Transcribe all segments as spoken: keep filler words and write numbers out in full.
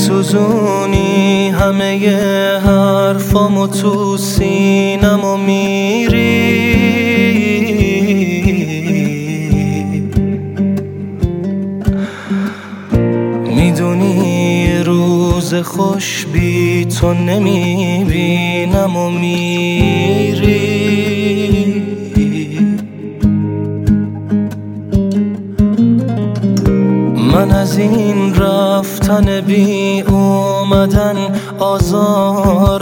میسوزونی همه حرفامو تو سینمو میری، میدونی روز خوش بی تو نمیبینم و میری. من از این رفتن بی اومدن آزار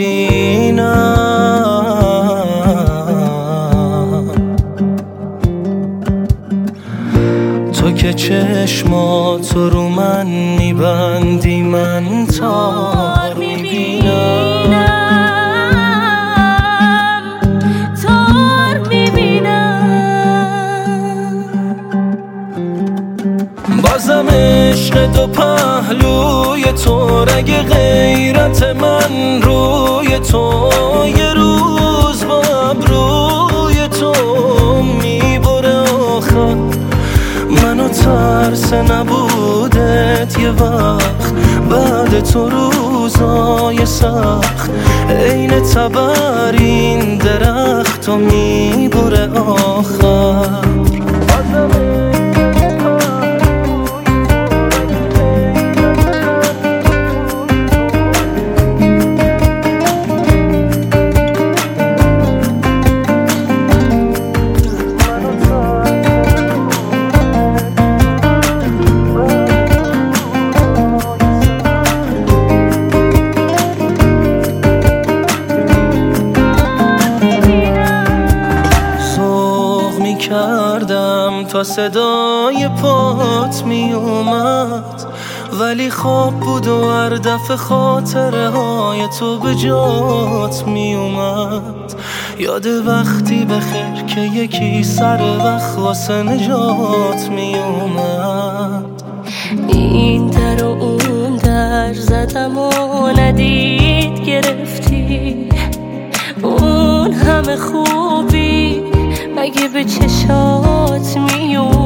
میبینم، تو که چشماتو رو من میبندی من تار میبینم، تار میبینم. بازم عشق دو پهلوی تو، رگ غیرت من روی تو، یه روز با ابروی تو میبره آخر منو ترس نبودت یه وقت، بعد تو روزای سخت عین تبرین درخت و میبره آخر. کردم تا صدای پات می اومد، ولی خواب بود و هر دفعه خاطره های تو به جات می اومد. یاد وقتی بخیر که یکی سر وقت واسه نجات می اومد. این در و اون در زدم و ندید گرفتی، اون همه خوبی مگه به چشات میون